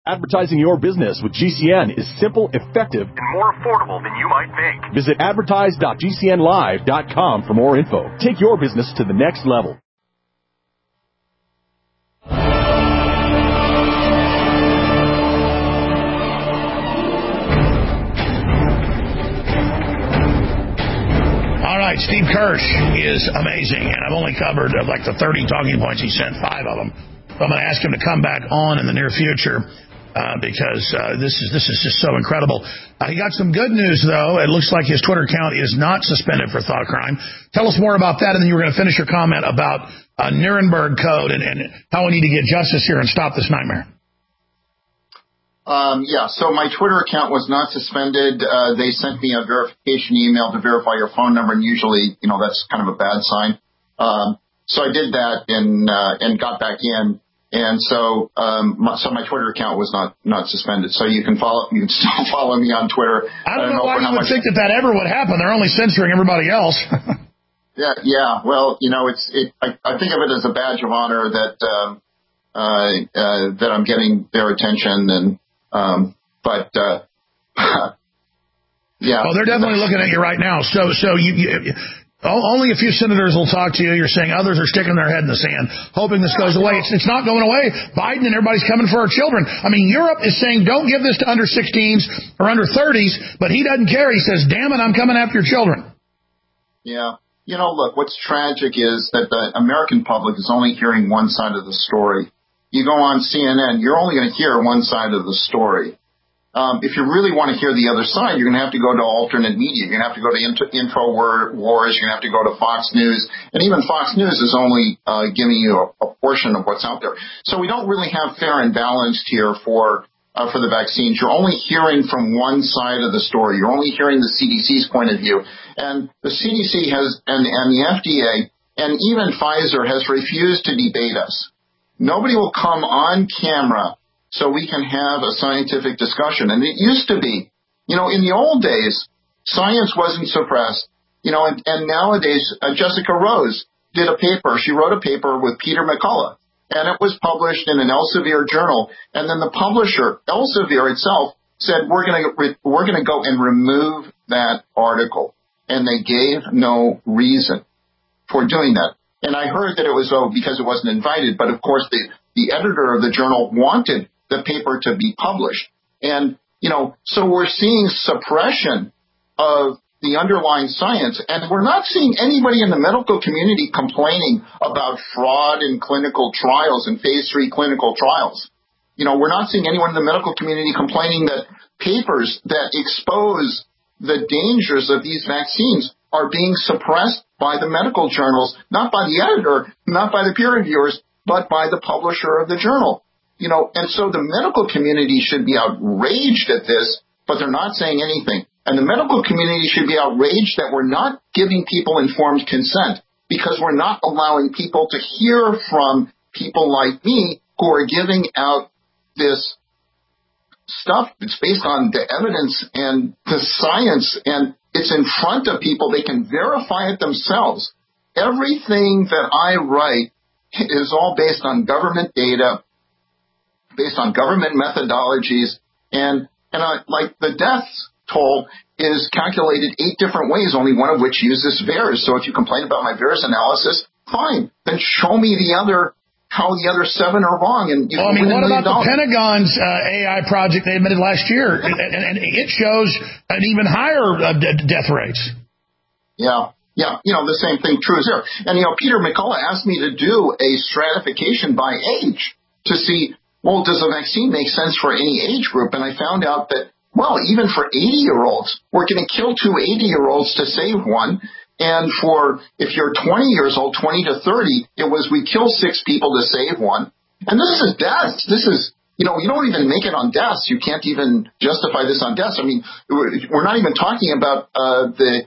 Advertising your business with GCN is simple, effective, and more affordable than you might think. Visit advertise.gcnlive.com for more info. Take your business to the next level. All right, Steve Kirsch is amazing, and I've only covered like the 30 talking points. He sent 5 of them. So I'm going to ask him to come back on in the near future. Because this is just so incredible. He got some good news, though. It looks like his Twitter account is not suspended for thought crime. Tell us more about that, and then you were going to finish your comment about Nuremberg Code and how we need to get justice here and stop this nightmare. So my Twitter account was not suspended. They sent me a verification email to verify your phone number, and usually, that's kind of a bad sign. So I did that and got back in. And so my Twitter account was not suspended. So you can still follow me on Twitter. I don't know why you would think that ever would happen. They're only censoring everybody else. Yeah. Well, I think of it as a badge of honor that I'm getting their attention yeah. Oh, they're definitely looking at you right now. So you only a few senators will talk to you. You're saying others are sticking their head in the sand, hoping this goes away. It's not going away. Biden and everybody's coming for our children. I mean, Europe is saying don't give this to under 16s or under 30s, but he doesn't care. He says, damn it, I'm coming after your children. Yeah. Look, what's tragic is that the American public is only hearing one side of the story. You go on CNN, you're only going to hear one side of the story. If you really want to hear the other side, you're going to have to go to alternate media. You're going to have to go to InfoWars. You're going to have to go to Fox News. And even Fox News is only giving you a portion of what's out there. So we don't really have fair and balanced here for the vaccines. You're only hearing from one side of the story. You're only hearing the CDC's point of view. And the CDC and the FDA and even Pfizer has refused to debate us. Nobody will come on camera so we can have a scientific discussion. And it used to be, in the old days, science wasn't suppressed, and nowadays, Jessica Rose did a paper. She wrote a paper with Peter McCullough, and it was published in an Elsevier journal. And then the publisher, Elsevier itself, said, we're going to go and remove that article. And they gave no reason for doing that. And I heard that it was, because it wasn't invited. But, of course, the editor of the journal wanted the paper to be published. And, so we're seeing suppression of the underlying science. And we're not seeing anybody in the medical community complaining about fraud in clinical trials and phase 3 clinical trials. We're not seeing anyone in the medical community complaining that papers that expose the dangers of these vaccines are being suppressed by the medical journals, not by the editor, not by the peer reviewers, but by the publisher of the journal. And so the medical community should be outraged at this, but they're not saying anything. And the medical community should be outraged that we're not giving people informed consent because we're not allowing people to hear from people like me who are giving out this stuff. It's based on the evidence and the science, and it's in front of people. They can verify it themselves. Everything that I write is all based on government data, based on government methodologies, and like the death toll is calculated 8 different ways, only one of which uses VAERS. So if you complain about my VAERS analysis, fine, then show me how the other 7 are wrong. And what about the Pentagon's AI project they admitted last year? And it shows an even higher death rates. Yeah. The same thing true as here. And, Peter McCullough asked me to do a stratification by age to see, well, does a vaccine make sense for any age group? And I found out that, well, even for 80-year-olds, we're going to kill 2 80-year-olds to save one. And if you're 20 years old, 20 to 30, we kill 6 people to save one. And this is deaths. This is, you don't even make it on deaths. You can't even justify this on deaths. I mean, we're not even talking about the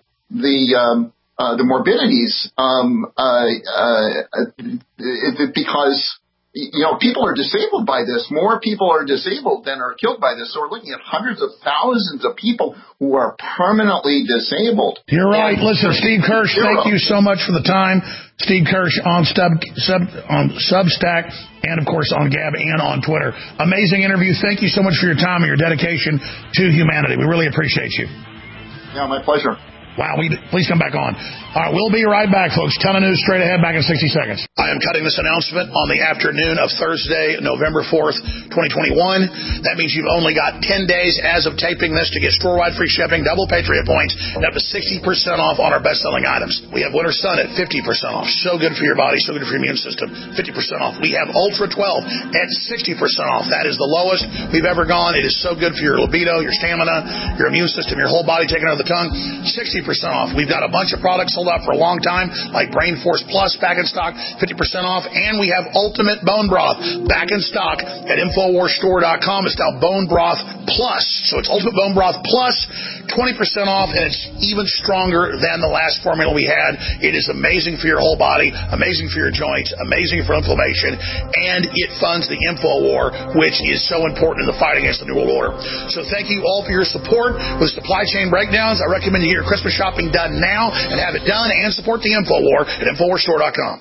morbidities because people are disabled by this. More people are disabled than are killed by this. So we're looking at hundreds of thousands of people who are permanently disabled. You're right. Listen, Steve Kirsch, thank you so much for the time. Steve Kirsch on Substack and, of course, on Gab and on Twitter. Amazing interview. Thank you so much for your time and your dedication to humanity. We really appreciate you. Yeah, my pleasure. Wow, please come back on. All right, we'll be right back, folks. Ton of news straight ahead, back in 60 seconds. I am cutting this announcement on the afternoon of Thursday, November 4th, 2021. That means you've only got 10 days as of taping this to get store-wide free shipping, double Patriot points, and up to 60% off on our best-selling items. We have Winter Sun at 50% off. So good for your body, so good for your immune system. 50% off. We have Ultra 12 at 60% off. That is the lowest we've ever gone. It is so good for your libido, your stamina, your immune system, your whole body taken out of the tongue. 60% off. We've got a bunch of products sold out for a long time, like Brain Force Plus back in stock, 50% off, and we have Ultimate Bone Broth back in stock at InfoWarsStore.com. It's now Bone Broth Plus, so it's Ultimate Bone Broth Plus, 20% off, and it's even stronger than the last formula we had. It is amazing for your whole body, amazing for your joints, amazing for inflammation, and it funds the InfoWar, which is so important in the fight against the New World Order. So thank you all for your support. With supply chain breakdowns, I recommend you get your Christmas shopping done now and have it done, and support the InfoWar at InfoWarsStore.com.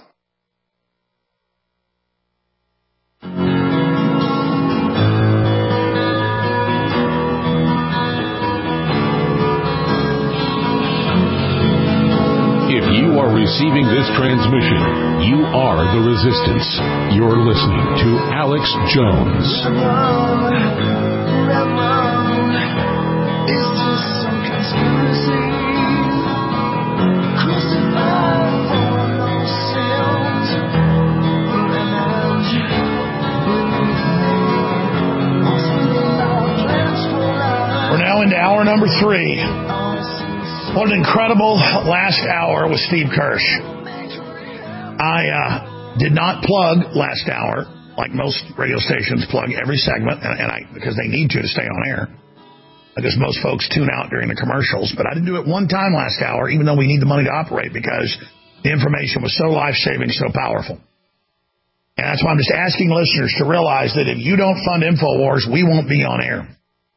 If you are receiving this transmission, you are the resistance. You're listening to Alex Jones. Is this some conspiracy? Crucified for no sins. We're now into hour number 3. What an incredible last hour with Steve Kirsch. I did not plug last hour like most radio stations plug every segment, because they need to stay on air. Because most folks tune out during the commercials. But I didn't do it one time last hour, even though we need the money to operate, because the information was so life-saving, so powerful. And that's why I'm just asking listeners to realize that if you don't fund InfoWars, we won't be on air.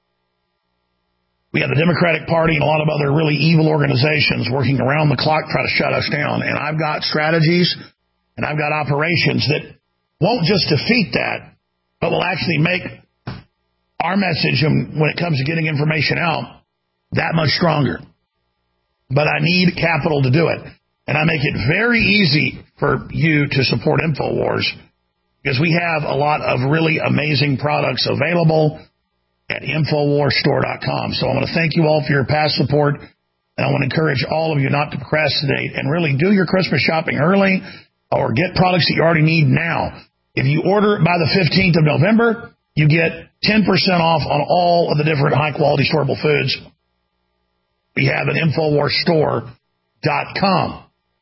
We have the Democratic Party and a lot of other really evil organizations working around the clock to try to shut us down. And I've got strategies and I've got operations that won't just defeat that, but will actually make our message when it comes to getting information out that much stronger. But I need capital to do it. And I make it very easy for you to support InfoWars because we have a lot of really amazing products available at InfoWarsStore.com. So I want to thank you all for your past support, and I want to encourage all of you not to procrastinate and really do your Christmas shopping early or get products that you already need now. If you order by the 15th of November, you get 10% off on all of the different high-quality storable foods we have at InfoWarsStore.com.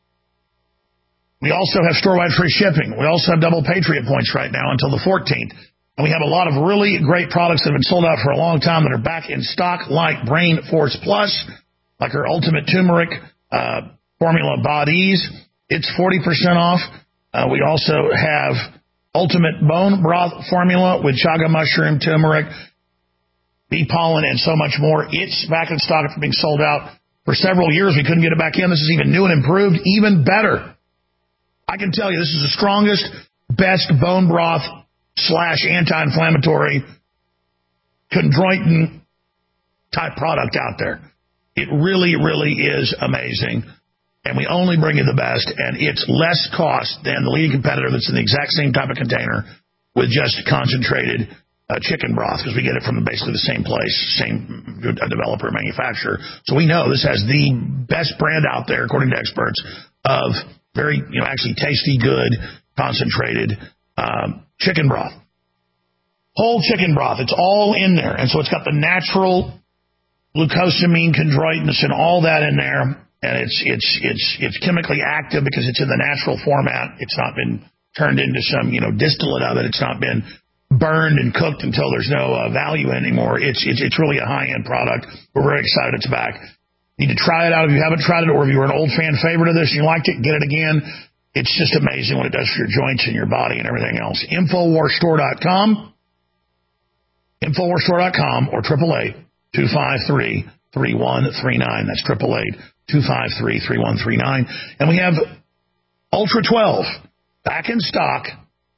We also have store-wide free shipping. We also have double Patriot points right now until the 14th. And we have a lot of really great products that have been sold out for a long time that are back in stock, like Brain Force Plus, like our Ultimate Turmeric Formula Bodies. It's 40% off. We also have Ultimate Bone Broth Formula with chaga mushroom, turmeric, bee pollen, and so much more. It's back in stock after being sold out for several years. We couldn't get it back in. This is even new and improved, even better. I can tell you this is the strongest, best bone broth / anti-inflammatory chondroitin type product out there. It really, really is amazing. And we only bring you the best, and it's less cost than the leading competitor that's in the exact same type of container with just concentrated chicken broth, because we get it from basically the same place, same developer, manufacturer. So we know this has the best brand out there, according to experts, of very, actually tasty, good, concentrated chicken broth. Whole chicken broth. It's all in there. And so it's got the natural glucosamine, chondroitin, and all that in there. And it's chemically active because it's in the natural format. It's not been turned into some, distillate of it. It's not been burned and cooked until there's no value anymore. It's really a high-end product. We're very excited it's back. You need to try it out if you haven't tried it, or if you were an old fan favorite of this and you liked it, get it again. It's just amazing what it does for your joints and your body and everything else. InfoWarsStore.com. InfoWarsStore.com or 888-253-3139. That's 888-253-3139. And we have Ultra 12 back in stock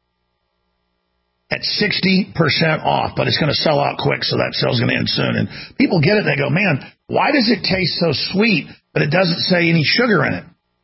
at 60% off, but it's going to sell out quick, so that sale's going to end soon. And people get it, and they go, man, why does it taste so sweet, but it doesn't say any sugar in it?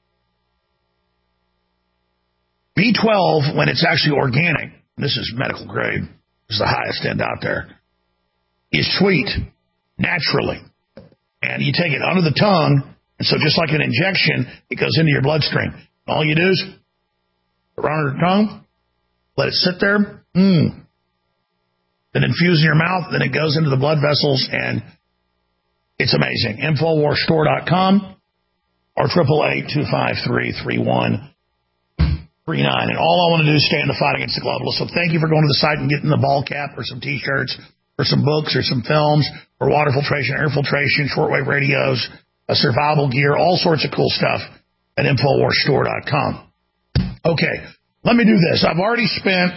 B12, when it's actually organic, this is medical grade, this is the highest end out there, is sweet, naturally. And you take it under the tongue, and so just like an injection, it goes into your bloodstream. All you do is put it under the tongue, let it sit there, then infuse in your mouth, then it goes into the blood vessels, and it's amazing. InfoWarsStore.com or 888-253-3139. And all I want to do is stay in the fight against the globalists. So thank you for going to the site and getting the ball cap or some T-shirts or some books or some films or water filtration, air filtration, shortwave radios, survival gear, all sorts of cool stuff at InfoWarsStore.com. Okay, let me do this. I've already spent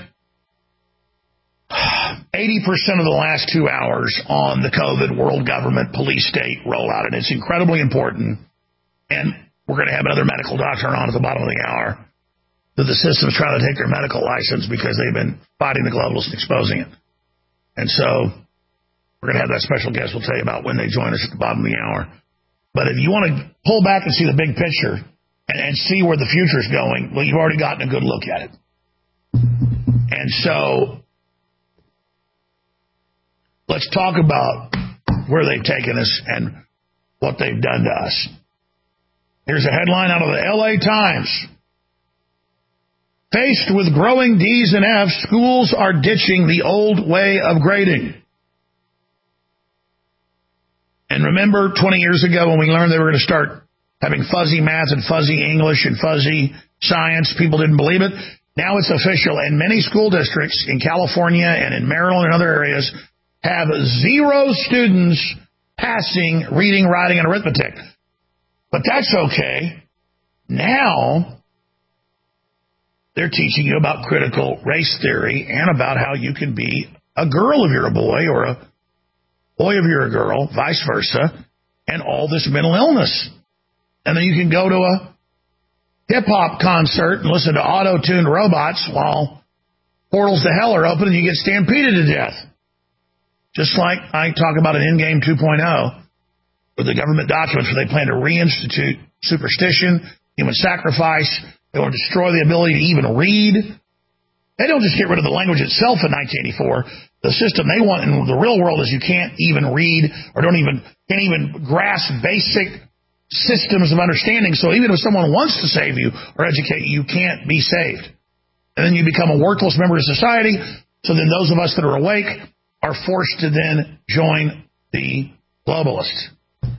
80% of the last 2 hours on the COVID world government police state rollout, and it's incredibly important. And we're going to have another medical doctor on at the bottom of the hour. That the system's trying to take their medical license because they've been fighting the globalists and exposing it. And so we're going to have that special guest. We'll tell you about when they join us at the bottom of the hour. But if you want to pull back and see the big picture and see where the future is going, well, you've already gotten a good look at it. And so let's talk about where they've taken us and what they've done to us. Here's a headline out of the LA Times. Faced with growing D's and F's, schools are ditching the old way of grading. And remember 20 years ago when we learned they were going to start having fuzzy math and fuzzy English and fuzzy science, people didn't believe it. Now it's official, and many school districts in California and in Maryland and other areas have 0 students passing reading, writing, and arithmetic. But that's okay. Now they're teaching you about critical race theory and about how you can be a girl if you're a boy or a boy if you're a girl, vice versa, and all this mental illness. And then you can go to a hip-hop concert and listen to auto-tuned robots while portals to hell are open and you get stampeded to death. Just like I talk about in Endgame 2.0 with the government documents where they plan to reinstitute superstition, human sacrifice. They want to destroy the ability to even read. They don't just get rid of the language itself in 1984. The system they want in the real world is you can't even read or can't even grasp basic systems of understanding. So even if someone wants to save you or educate you, you can't be saved. And then you become a worthless member of society. So then those of us that are awake are forced to then join the globalists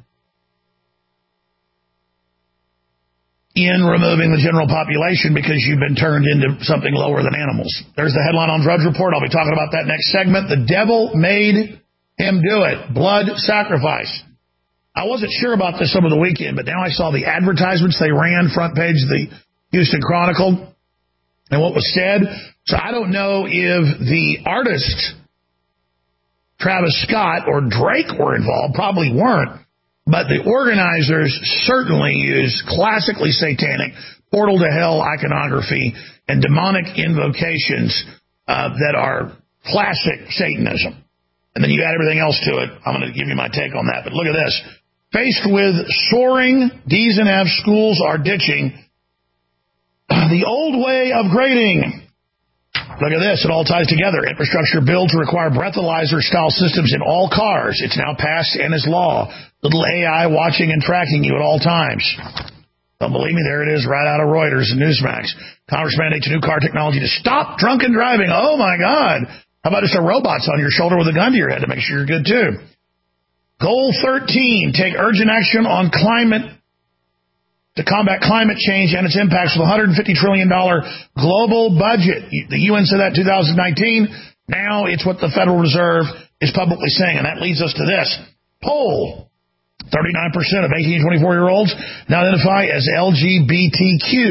in removing the general population because you've been turned into something lower than animals. There's the headline on Drudge Report. I'll be talking about that next segment. The devil made him do it. Blood sacrifice. I wasn't sure about this over the weekend, but now I saw the advertisements they ran, front page of the Houston Chronicle, and what was said. So I don't know if the artist, Travis Scott or Drake, were involved. Probably weren't. But the organizers certainly use classically satanic portal to hell iconography and demonic invocations that are classic Satanism. And then you add everything else to it. I'm going to give you my take on that. But look at this. Faced with soaring D's and F's, schools are ditching the old way of grading. Look at this. It all ties together. Infrastructure bill to require breathalyzer-style systems in all cars. It's now passed and is law. Little AI watching and tracking you at all times. Don't believe me? There it is right out of Reuters and Newsmax. Congress mandates new car technology to stop drunken driving. Oh, my God. How about just a robot's on your shoulder with a gun to your head to make sure you're good, too? Goal 13, take urgent action on climate to combat climate change and its impacts with a $150 trillion global budget. The UN said that in 2019. Now it's what the Federal Reserve is publicly saying, and that leads us to this. Poll. 39% of 18 to 24-year-olds now identify as LGBTQ.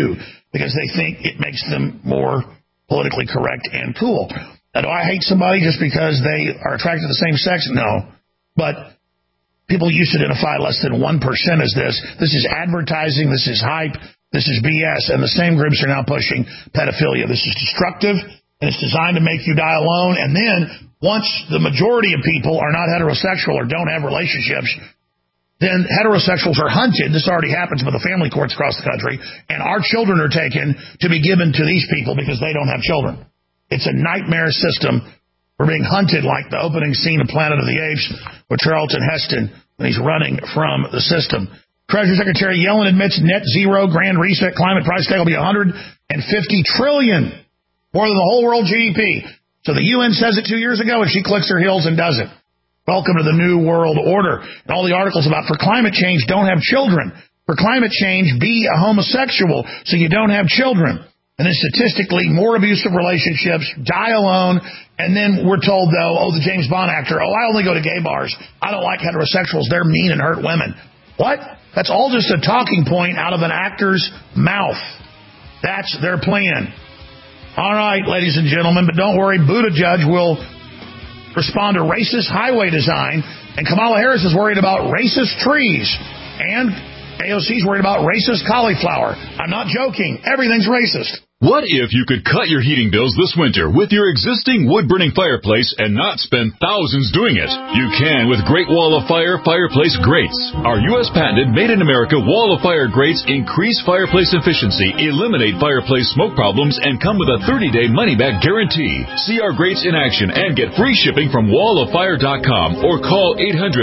because they think it makes them more politically correct and cool. Now, do I hate somebody just because they are attracted to the same sex? No. But people used to identify less than 1% as this. This is advertising. This is hype. This is BS. And the same groups are now pushing pedophilia. This is destructive, and it's designed to make you die alone. And then once the majority of people are not heterosexual or don't have relationships, then heterosexuals are hunted. This already happens with the family courts across the country. And our children are taken to be given to these people because they don't have children. It's a nightmare system. We're being hunted like the opening scene of Planet of the Apes with Charlton Heston when he's running from the system. Treasury Secretary Yellen admits net zero grand reset climate price tag will be $150 trillion, more than the whole world GDP. So the UN says it 2 years ago, and she clicks her heels and does it. Welcome to the new world order. And all the articles about for climate change, don't have children. For climate change, be a homosexual so you don't have children. And then statistically, more abusive relationships, die alone. And then we're told, though, the James Bond actor, I only go to gay bars. I don't like heterosexuals. They're mean and hurt women. What? That's all just a talking point out of an actor's mouth. That's their plan. All right, ladies and gentlemen, but don't worry, Buttigieg will respond to racist highway design, and Kamala Harris is worried about racist trees, and AOC's worried about racist cauliflower. I'm not joking. Everything's racist. What if you could cut your heating bills this winter with your existing wood-burning fireplace and not spend thousands doing it? You can with Great Wall of Fire fireplace grates. Our U.S. patented made-in-America Wall of Fire grates increase fireplace efficiency, eliminate fireplace smoke problems, and come with a 30-day money-back guarantee. See our grates in action and get free shipping from walloffire.com or call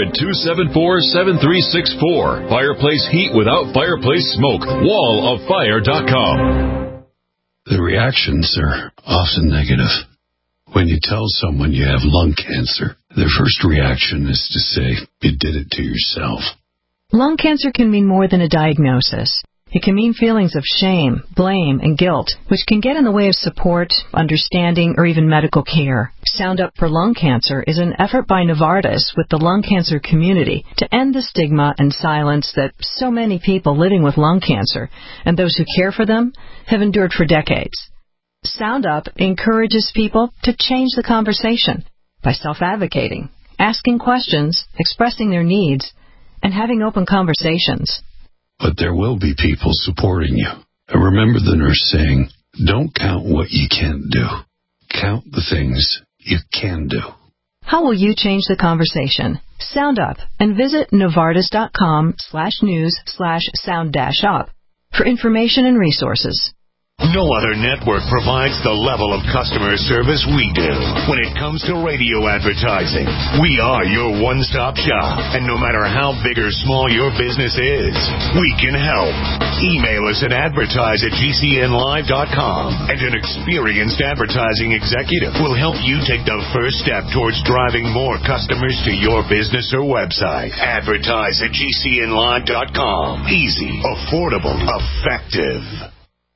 800-274-7364. Fireplace heat without fireplace smoke. walloffire.com. The reactions are often negative. When you tell someone you have lung cancer, their first reaction is to say, you did it to yourself. Lung cancer can mean more than a diagnosis. It can mean feelings of shame, blame, and guilt, which can get in the way of support, understanding, or even medical care. Sound Up for Lung Cancer is an effort by Novartis with the lung cancer community to end the stigma and silence that so many people living with lung cancer and those who care for them have endured for decades. Sound Up encourages people to change the conversation by self-advocating, asking questions, expressing their needs, and having open conversations. But there will be people supporting you. And remember the nurse saying, don't count what you can't do. Count the things you can do. How will you change the conversation? Sound Up and visit Novartis.com/news/sound-up for information and resources. No other network provides the level of customer service we do. When it comes to radio advertising, we are your one-stop shop. And no matter how big or small your business is, we can help. Email us at advertise@gcnlive.com, and an experienced advertising executive will help you take the first step towards driving more customers to your business or website. Advertise@gcnlive.com. Easy, affordable, effective.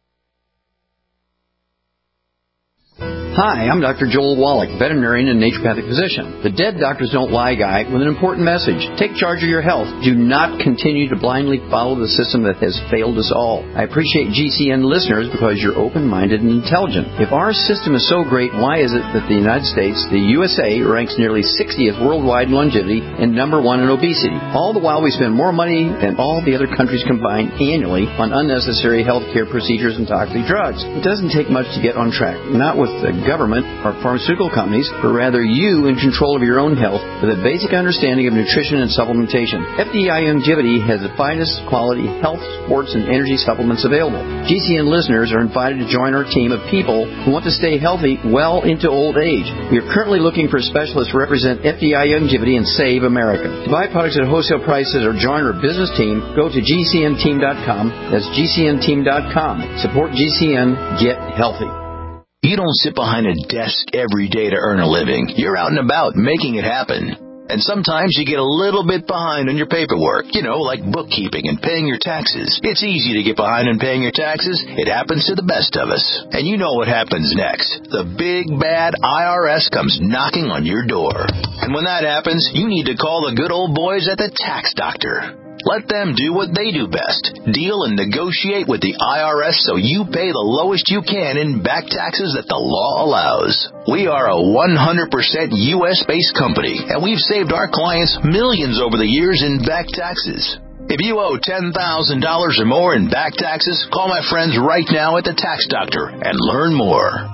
Hi, I'm Dr. Joel Wallach, veterinarian and naturopathic physician. The Dead Doctors Don't Lie guy with an important message. Take charge of your health. Do not continue to blindly follow the system that has failed us all. I appreciate GCN listeners because you're open-minded and intelligent. If our system is so great, why is it that the United States, the USA, ranks nearly 60th worldwide in longevity and number 1 in obesity? All the while we spend more money than all the other countries combined annually on unnecessary healthcare procedures and toxic drugs. It doesn't take much to get on track. Not with the government or pharmaceutical companies, but rather you in control of your own health with a basic understanding of nutrition and supplementation. FDI Longevity has the finest quality health, sports, and energy supplements available. GCN listeners are invited to join our team of people who want to stay healthy well into old age. We are currently looking for specialists to represent FDI Longevity and Save America. To buy products at wholesale prices or join our business team, go to GCNteam.com. That's GCNteam.com. Support GCN. Get healthy. You don't sit behind a desk every day to earn a living. You're out and about making it happen. And sometimes you get a little bit behind on your paperwork, like bookkeeping and paying your taxes. It's easy to get behind on paying your taxes. It happens to the best of us. And you know what happens next. The big, bad IRS comes knocking on your door. And when that happens, you need to call the good old boys at the Tax Doctor. Let them do what they do best. Deal and negotiate with the IRS so you pay the lowest you can in back taxes that the law allows. We are a 100% U.S.-based company, and we've saved our clients millions over the years in back taxes. If you owe $10,000 or more in back taxes, call my friends right now at the Tax Doctor and learn more.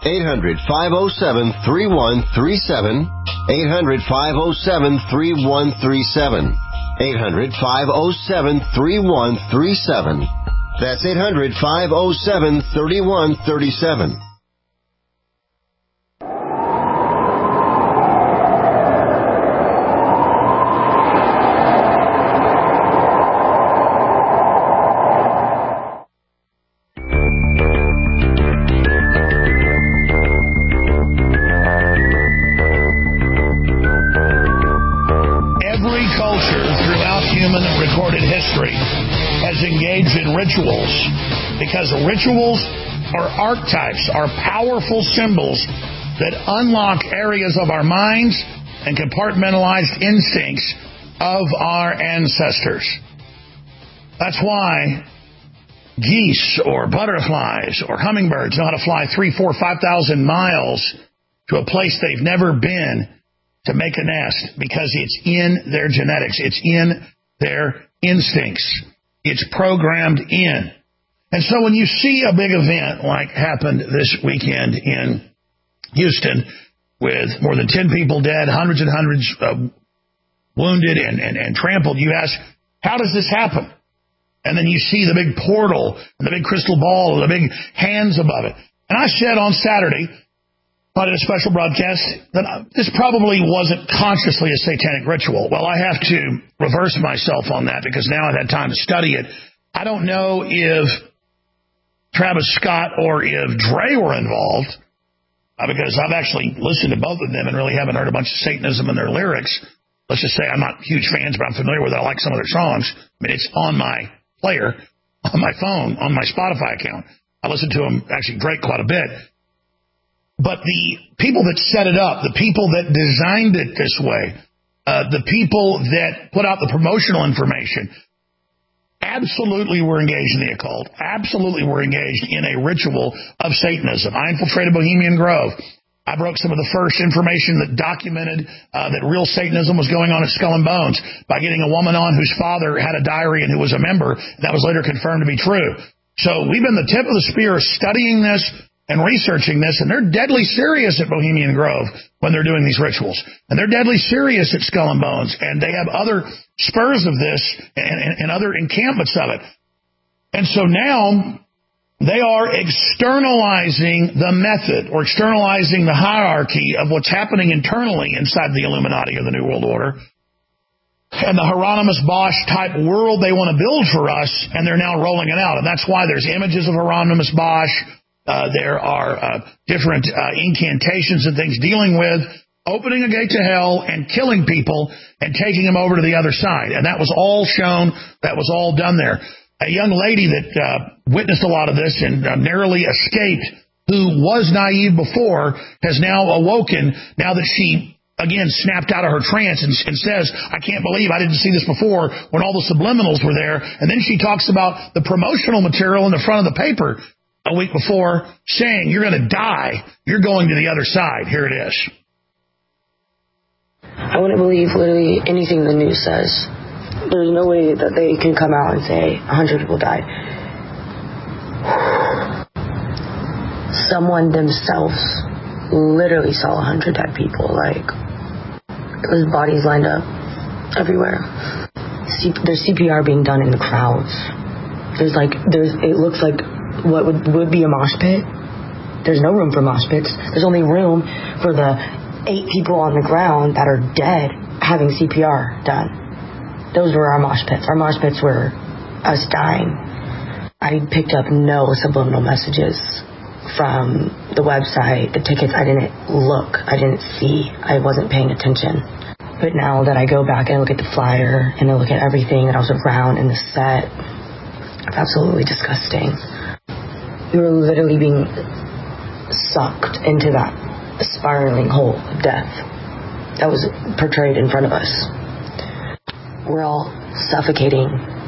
800-507-3137. 800-507-3137. 800-507-3137. That's 800-507-3137. Engaged in rituals, because rituals are archetypes, are powerful symbols that unlock areas of our minds and compartmentalized instincts of our ancestors. That's why geese or butterflies or hummingbirds know how to fly 3,000, 4,000, 5,000 miles to a place they've never been to make a nest, because it's in their genetics, it's in their instincts. It's programmed in. And so when you see a big event like happened this weekend in Houston with more than 10 people dead, hundreds and hundreds wounded and trampled, you ask, how does this happen? And then you see the big portal and the big crystal ball and the big hands above it. And I said on Saturday, I did a special broadcast, that this probably wasn't consciously a satanic ritual. Well, I have to reverse myself on that because now I've had time to study it. I don't know if Travis Scott or if Dre were involved, because I've actually listened to both of them and really haven't heard a bunch of Satanism in their lyrics. Let's just say I'm not huge fans, but I'm familiar with it. I like some of their songs. I mean, it's on my player, on my phone, on my Spotify account. I listen to them, actually, Drake quite a bit. But the people that set it up, the people that designed it this way, the people that put out the promotional information, absolutely were engaged in the occult, absolutely were engaged in a ritual of Satanism. I infiltrated Bohemian Grove. I broke some of the first information that documented that real Satanism was going on at Skull and Bones by getting a woman on whose father had a diary and who was a member. That was later confirmed to be true. So we've been the tip of the spear studying this and researching this, and they're deadly serious at Bohemian Grove when they're doing these rituals. And they're deadly serious at Skull and Bones, and they have other spurs of this and other encampments of it. And so now they are externalizing the method or externalizing the hierarchy of what's happening internally inside the Illuminati or the New World Order and the Hieronymus Bosch type world they want to build for us, and they're now rolling it out. And that's why there's images of Hieronymus Bosch. There are different incantations and things dealing with opening a gate to hell and killing people and taking them over to the other side. And that was all shown. That was all done there. A young lady that witnessed a lot of this and narrowly escaped, who was naive before, has now awoken now that she, again, snapped out of her trance and says, I can't believe I didn't see this before, when all the subliminals were there. And then she talks about the promotional material in the front of the paper a week before, saying, you're going to die. You're going to the other side. Here it is. I wouldn't believe literally anything the news says. There's no way that they can come out and say 100 people died. Someone themselves literally saw 100 dead people. Like, there's bodies lined up everywhere. There's CPR being done in the crowds. It looks like what would be a mosh pit. There's no room for mosh pits. There's only room for the 8 people on the ground that are dead having CPR done. Those were our mosh pits. Our mosh pits were us dying. I picked up no subliminal messages from the website, the tickets. I didn't look. I didn't see. I wasn't paying attention. But now that I go back and look at the flyer and I look at everything that was around in the set, it's absolutely disgusting. We were literally being sucked into that spiraling hole of death that was portrayed in front of us. We're all suffocating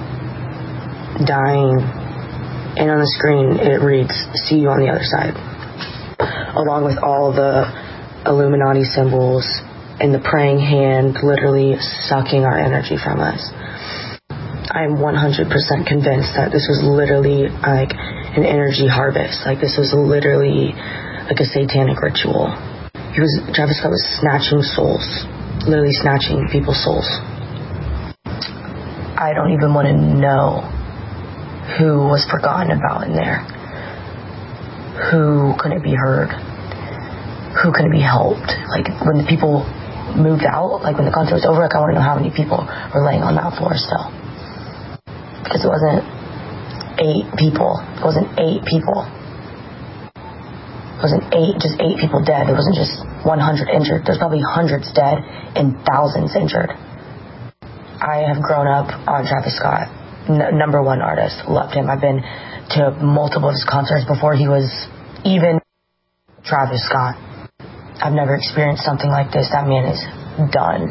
dying, and on the screen it reads, "See you on the other side," along with all the Illuminati symbols and the praying hand literally sucking our energy from us. I am 100% convinced that this was literally like an energy harvest. Like, this was literally like a satanic ritual. Travis Scott was snatching souls, literally snatching people's souls. I don't even want to know who was forgotten about in there, who couldn't be heard, who couldn't be helped. Like, when the people moved out, like when the concert was over, like, I want to know how many people were laying on that floor still. Because it wasn't 8 people. It wasn't 8 people. It wasn't 8 people dead. It wasn't just 100 injured. There's probably hundreds dead and thousands injured. I have grown up on Travis Scott. Number one artist. Loved him. I've been to multiple of his concerts before he was even Travis Scott. I've never experienced something like this. That man is done.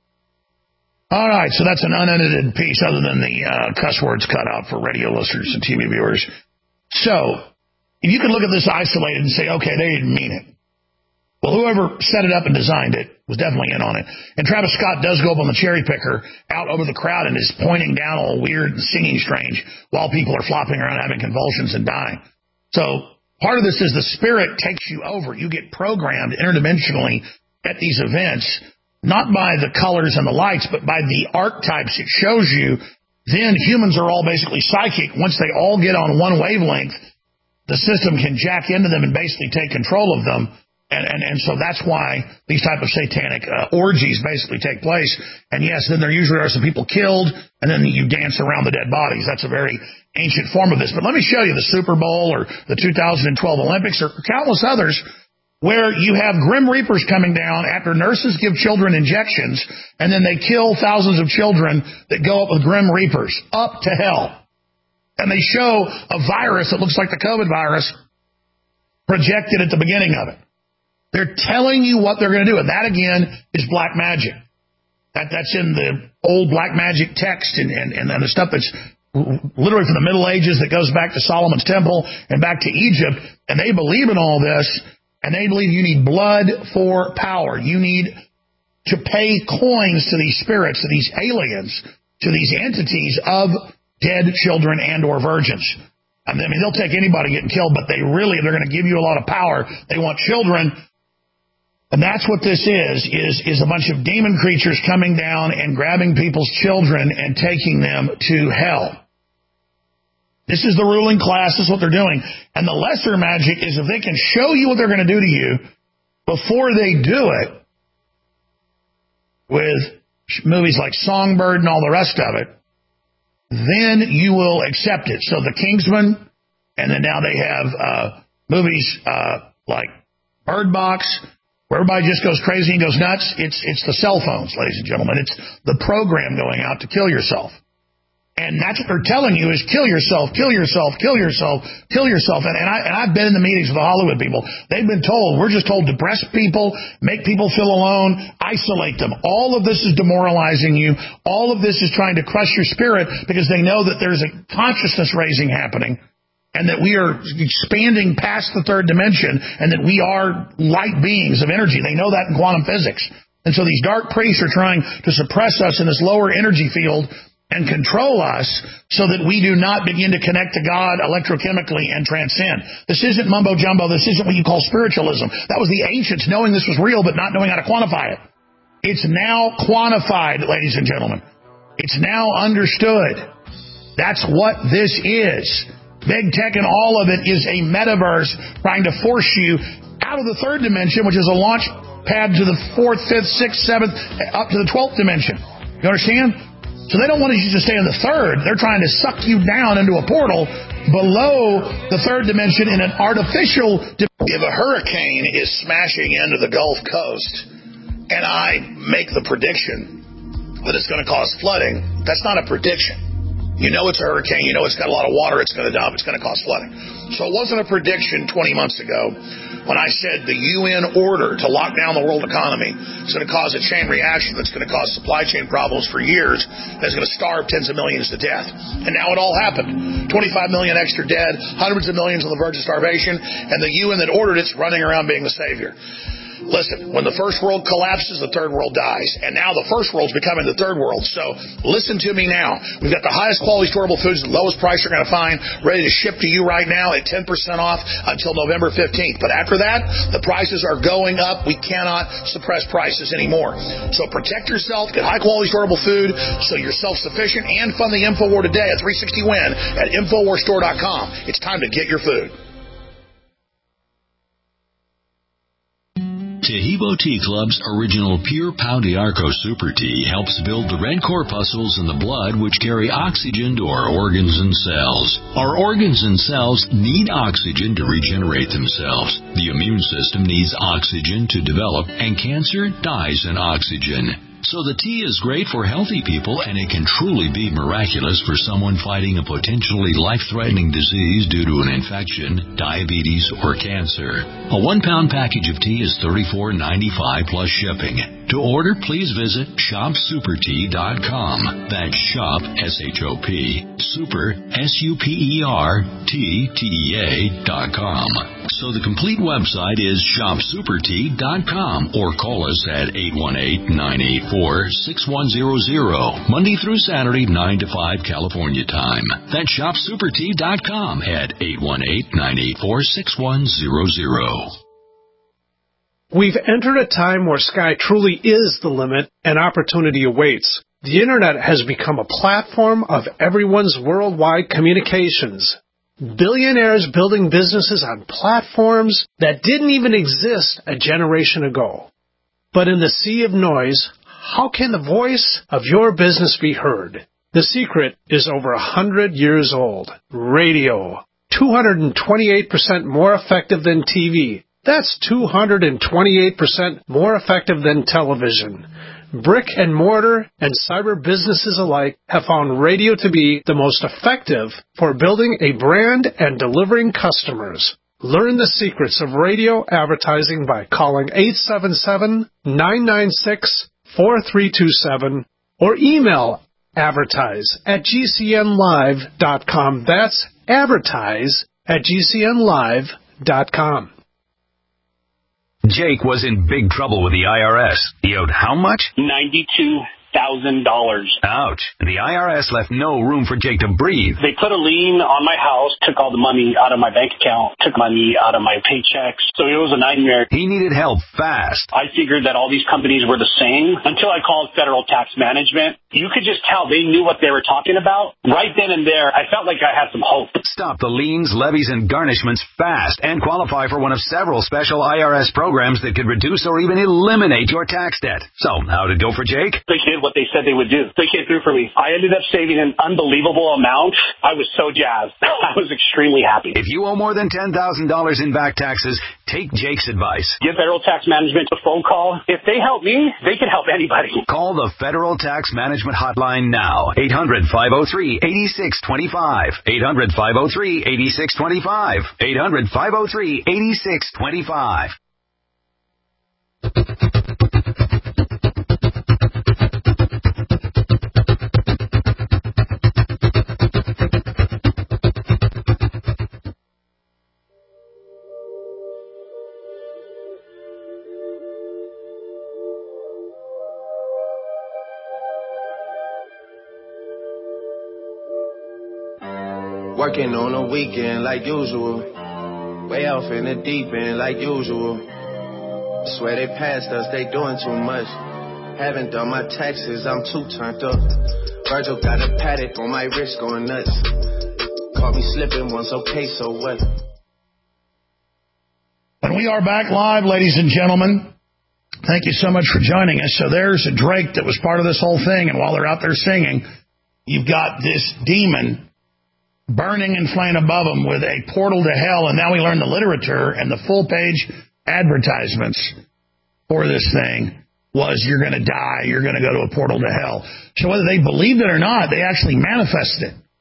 All right, so that's an unedited piece other than the cuss words cut out for radio listeners and TV viewers. So, if you could look at this isolated and say, okay, they didn't mean it. Well, whoever set it up and designed it was definitely in on it. And Travis Scott does go up on the cherry picker out over the crowd and is pointing down all weird and singing strange while people are flopping around having convulsions and dying. So, part of this is the spirit takes you over. You get programmed interdimensionally at these events, not by the colors and the lights, but by the archetypes it shows you. Then humans are all basically psychic. Once they all get on one wavelength, the system can jack into them and basically take control of them. And so that's why these type of satanic orgies basically take place. And yes, then there usually are some people killed, and then you dance around the dead bodies. That's a very ancient form of this. But let me show you the Super Bowl or the 2012 Olympics or countless others where you have Grim Reapers coming down after nurses give children injections, and then they kill thousands of children that go up with Grim Reapers, up to hell. And they show a virus that looks like the COVID virus projected at the beginning of it. They're telling you what they're going to do, and that, again, is black magic. That's in the old black magic text and the stuff that's literally from the Middle Ages that goes back to Solomon's temple and back to Egypt, and they believe in all this. And they believe you need blood for power. You need to pay coins to these spirits, to these aliens, to these entities of dead children and or virgins. I mean, they'll take anybody getting killed, but they're going to give you a lot of power. They want children. And that's what this is a bunch of demon creatures coming down and grabbing people's children and taking them to hell. This is the ruling class. This is what they're doing. And the lesser magic is if they can show you what they're going to do to you before they do it, with movies like Songbird and all the rest of it, then you will accept it. So The Kingsman, and then now they have movies like Bird Box, where everybody just goes crazy and goes nuts. It's the cell phones, ladies and gentlemen. It's the program going out to kill yourself. And that's what they're telling you is kill yourself, kill yourself, kill yourself, kill yourself. And I've been in the meetings with the Hollywood people. They've been told, we're just told depress people, make people feel alone, isolate them. All of this is demoralizing you. All of this is trying to crush your spirit because they know that there's a consciousness raising happening and that we are expanding past the third dimension and that we are light beings of energy. They know that in quantum physics. And so these dark priests are trying to suppress us in this lower energy field and control us so that we do not begin to connect to God electrochemically and transcend. This isn't mumbo-jumbo. This isn't what you call spiritualism. That was the ancients knowing this was real but not knowing how to quantify it. It's now quantified, ladies and gentlemen. It's now understood. That's what this is. Big tech and all of it is a metaverse trying to force you out of the third dimension, which is a launch pad to the 4th, 5th, 6th, 7th, up to the 12th dimension. You understand? So they don't want you to stay in the third. They're trying to suck you down into a portal below the third dimension in an artificial dimension. If a hurricane is smashing into the Gulf Coast and I make the prediction that it's going to cause flooding, that's not a prediction. You know it's a hurricane. You know it's got a lot of water. It's going to dump. It's going to cause flooding. So it wasn't a prediction 20 months ago when I said the UN order to lock down the world economy is going to cause a chain reaction that's going to cause supply chain problems for years, that's going to starve tens of millions to death. And now it all happened. 25 million extra dead, hundreds of millions on the verge of starvation, and the UN that ordered it's running around being the savior. Listen, when the first world collapses, the third world dies. And now the first world's becoming the third world. So listen to me now. We've got the highest quality storable foods, the lowest price you're going to find, ready to ship to you right now at 10% off until November 15th. But after that, the prices are going up. We cannot suppress prices anymore. So protect yourself, get high quality storable food so you're self-sufficient, and fund the InfoWar today at 360WIN at InfoWarStore.com. It's time to get your food. Tehibo Tea Club's original Pure Pau d'Arco Super Tea helps build the red corpuscles in the blood which carry oxygen to our organs and cells. Our organs and cells need oxygen to regenerate themselves. The immune system needs oxygen to develop, and cancer dies in oxygen. So the tea is great for healthy people, and it can truly be miraculous for someone fighting a potentially life-threatening disease due to an infection, diabetes, or cancer. A 1-pound package of tea is $34.95 plus shipping. To order, please visit shopsupertea.com. That's shop, S-H-O-P, super, SUPERTEA.com. So the complete website is shopsupertea.com, or call us at 818-984-6100, Monday through Saturday, 9 to 5 California time. That's shopsupertea.com at 818-984-6100. We've entered a time where sky truly is the limit and opportunity awaits. The Internet has become a platform of everyone's worldwide communications. Billionaires building businesses on platforms that didn't even exist a generation ago. But in the sea of noise, how can the voice of your business be heard? The secret is over 100 years old. Radio. 228% more effective than TV. That's 228% more effective than television. Brick and mortar and cyber businesses alike have found radio to be the most effective for building a brand and delivering customers. Learn the secrets of radio advertising by calling 877-996-4327 or email advertise@gcnlive.com. That's advertise@gcnlive.com. Jake was in big trouble with the IRS. He owed how much? $92,000. Ouch. The IRS left no room for Jake to breathe. They put a lien on my house, took all the money out of my bank account, took money out of my paychecks. So it was a nightmare. He needed help fast. I figured that all these companies were the same until I called Federal Tax Management. You could just tell they knew what they were talking about. Right then and there, I felt like I had some hope. Stop the liens, levies, and garnishments fast and qualify for one of several special IRS programs that could reduce or even eliminate your tax debt. So, how'd it go for Jake? They did what they said they would do. They came through for me. I ended up saving an unbelievable amount. I was so jazzed. I was extremely happy. If you owe more than $10,000 in back taxes, take Jake's advice. Give Federal Tax Management a phone call. If they help me, they can help anybody. Call the Federal Tax Management Hotline now. 800-503-8625. 800-503-8625. 800-503-8625. Working on a weekend like usual. Way off in the deep end like usual. Swear they passed us, they doing too much. Haven't done my taxes, I'm too turned up. Virgil got a paddock on my wrist going nuts. Caught me slipping once, okay, so what? And we are back live, ladies and gentlemen. Thank you so much for joining us. So there's a Drake that was part of this whole thing, and while they're out there singing, you've got this demon burning in flame above them with a portal to hell, and now we learn the literature and the full-page advertisements for this thing was you're going to die, you're going to go to a portal to hell. So whether they believed it or not, they actually manifested it.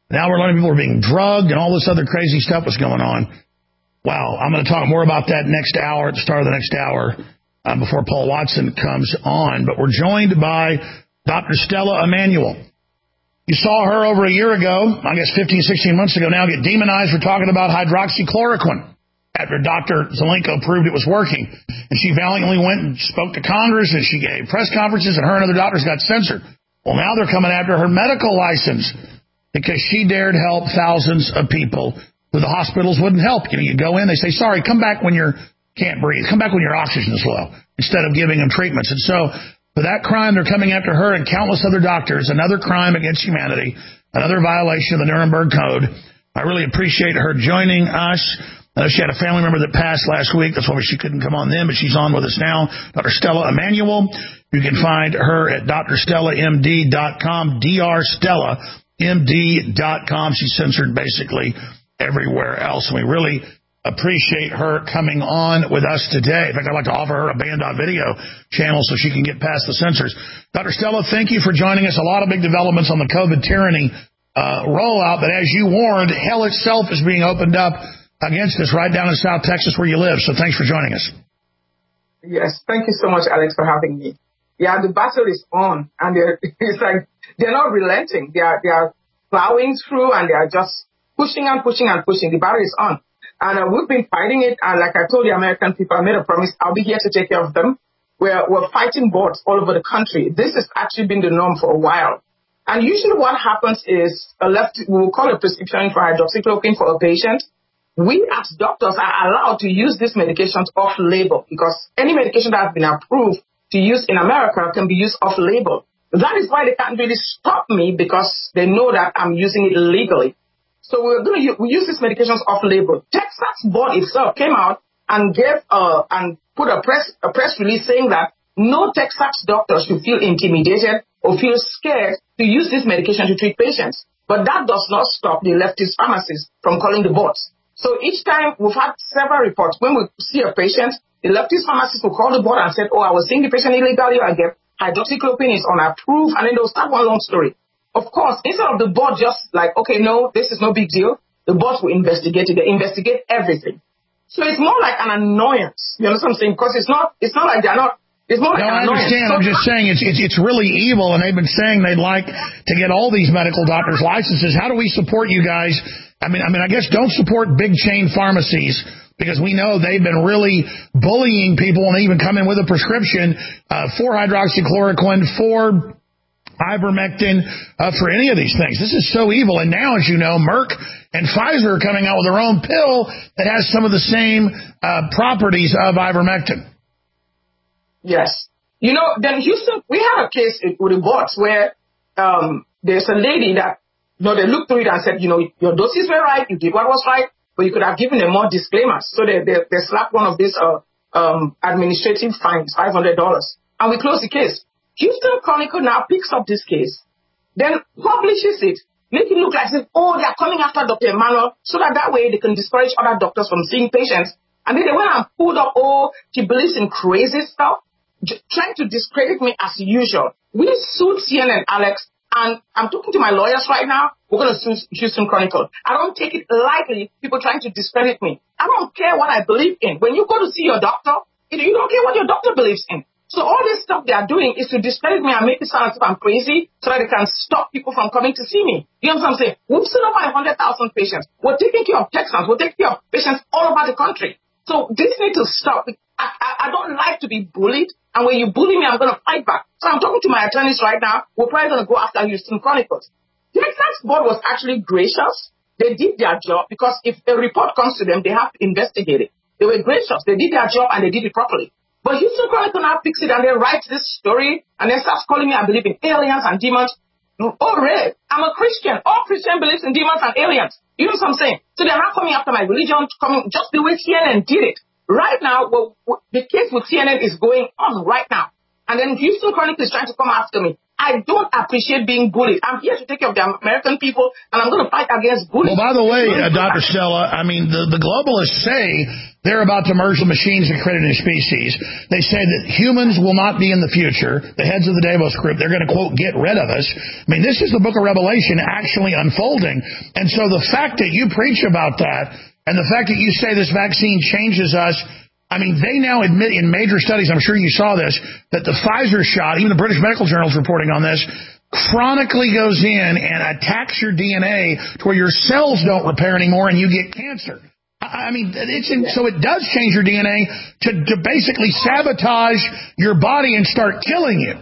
Now we're learning people are being drugged and all this other crazy stuff was going on. Wow, I'm going to talk more about that next hour, at the start of the next hour, before Paul Watson comes on. But we're joined by Dr. Stella Immanuel. You saw her over a year ago, I guess 15, 16 months ago now, get demonized for talking about hydroxychloroquine after Dr. Zelenko proved it was working. And she valiantly went and spoke to Congress, and she gave press conferences, and her and other doctors got censored. Well, now they're coming after her medical license because she dared help thousands of people who the hospitals wouldn't help. You know, you go in, they say, sorry, come back when you can't breathe. Come back when your oxygen is low, instead of giving them treatments. And so for that crime, they're coming after her and countless other doctors, another crime against humanity, another violation of the Nuremberg Code. I really appreciate her joining us. She had a family member that passed last week. That's why she couldn't come on then, but she's on with us now. Dr. Stella Immanuel. You can find her at drstellamd.com, drstellamd.com. She's censored basically everywhere else. And we really appreciate her coming on with us today. In fact, I'd like to offer her a band.video channel so she can get past the censors. Dr. Stella, thank you for joining us. A lot of big developments on the COVID tyranny rollout, but as you warned, hell itself is being opened up against us right down in South Texas where you live. So thanks for joining us. Yes, thank you so much, Alex, for having me. Yeah, the battle is on, and it's like they're not relenting. They are plowing through, and they are just pushing and pushing and pushing. The battle is on. And we've been fighting it. And like I told the American people, I made a promise, I'll be here to take care of them. We're fighting bots all over the country. This has actually been the norm for a while. And usually what happens is we will call a prescription for hydroxychloroquine for a patient. We as doctors are allowed to use these medications off-label because any medication that has been approved to use in America can be used off-label. That is why they can't really stop me because they know that I'm using it legally. So we use these medications off-label. Texas board itself came out and put a press release saying that no Texas doctor should feel intimidated or feel scared to use this medication to treat patients. But that does not stop the leftist pharmacists from calling the bots. So each time we've had several reports. When we see a patient, the leftist pharmacists will call the board and say, I was seeing the patient illegally again. Hydroxychloroquine is unapproved, and then they'll start one long story. Of course, instead of the board just like, okay, no, this is no big deal, the board will investigate it. They investigate everything. So it's more like an annoyance. You know what I'm saying? Because it's not like they're not. It's more like an annoyance. I understand. I'm just saying it's really evil, and they've been saying they'd like to get all these medical doctors' licenses. How do we support you guys? I mean, I guess don't support big chain pharmacies because we know they've been really bullying people, and they even come in with a prescription for hydroxychloroquine, for ivermectin, for any of these things. This is so evil. And now, as you know, Merck and Pfizer are coming out with their own pill that has some of the same properties of ivermectin. Yes. You know, then Houston, we had a case with the bots where there's a lady that, they looked through it and said, your doses were right, you did what was right, but you could have given them more disclaimers. So they slapped one of these administrative fines, $500, and we closed the case. Houston Chronicle now picks up this case, then publishes it, make it look like, they're coming after Dr. Emmanuel, so that way they can discourage other doctors from seeing patients. And then they went and pulled up, she believes in crazy stuff, trying to discredit me as usual. We sued CNN, Alex, and I'm talking to my lawyers right now. We're going to sue Houston Chronicle. I don't take it lightly, people trying to discredit me. I don't care what I believe in. When you go to see your doctor, you don't care what your doctor believes in. So all this stuff they are doing is to discredit me and make it sound as if I'm crazy so that they can stop people from coming to see me. You know what I'm saying? We've seen over 100,000 patients. We're taking care of Texans. We're taking care of patients all over the country. So this needs to stop. I don't like to be bullied. And when you bully me, I'm going to fight back. So I'm talking to my attorneys right now. We're probably going to go after Houston Chronicles. Texas board was actually gracious. They did their job because if a report comes to them, they have to investigate it. They were gracious. They did their job and they did it properly. But Houston Chronicle now picks it and then writes this story and then starts calling me I believe in aliens and demons. Really? I'm a Christian. All Christian believes in demons and aliens. You know what I'm saying? So they're not coming after my religion, coming just the way CNN did it. Right now, the case with CNN is going on right now. And then Houston Chronicle is trying to come after me. I don't appreciate being bullied. I'm here to take care of the American people, and I'm going to fight against bullying. Well, by the way, Dr. Stella, I mean, the globalists say they're about to merge the machines and create a new species. They say that humans will not be in the future. The heads of the Davos group, they're going to, quote, get rid of us. I mean, this is the book of Revelation actually unfolding. And so the fact that you preach about that and the fact that you say this vaccine changes us, I mean, they now admit in major studies, I'm sure you saw this, that the Pfizer shot, even the British Medical Journal is reporting on this, chronically goes in and attacks your DNA to where your cells don't repair anymore and you get cancer. I mean, so it does change your DNA to basically sabotage your body and start killing you.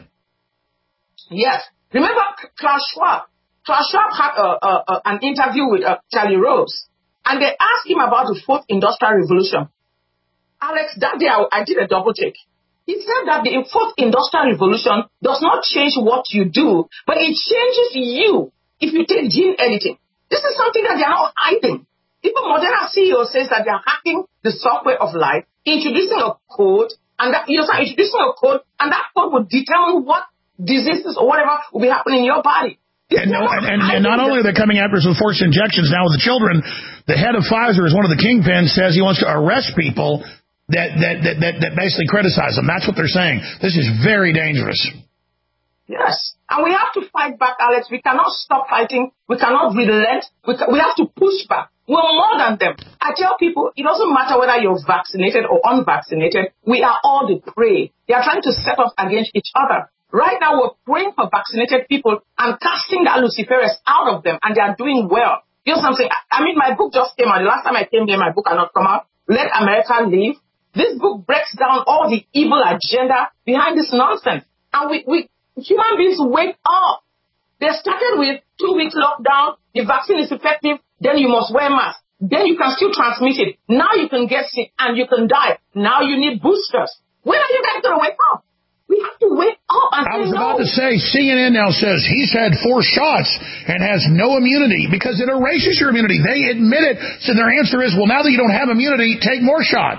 Yes. Remember Klaus Schwab? Klaus Schwab had an interview with Charlie Rose, and they asked him about the fourth industrial revolution. Alex, that day I did a double check. He said that the fourth industrial revolution does not change what you do, but it changes you if you take gene editing. This is something that they are not hiding. Even Moderna CEO says that they are hacking the software of life, introducing a code, and that that code will determine what diseases or whatever will be happening in your body. And not only are they coming after us with forced injections now with the children, the head of Pfizer is one of the kingpins, says he wants to arrest people that basically criticize them. That's what they're saying. This is very dangerous. Yes. And we have to fight back, Alex. We cannot stop fighting. We cannot relent. We have to push back. We're more than them. I tell people, it doesn't matter whether you're vaccinated or unvaccinated. We are all the prey. They are trying to set us against each other. Right now, we're praying for vaccinated people and casting the Luciferus out of them, and they are doing well. You know something? I mean, my book just came out. The last time I came here, my book had not come out. Let America Live. This book breaks down all the evil agenda behind this nonsense. And we human beings wake up. They started with 2-week lockdown. The vaccine is effective. Then you must wear masks. Then you can still transmit it. Now you can get sick and you can die. Now you need boosters. When are you guys going to wake up? We have to wake up and I was about to say, CNN now says he's had 4 shots and has no immunity because it erases your immunity. They admit it. So their answer is, well, now that you don't have immunity, take more shots.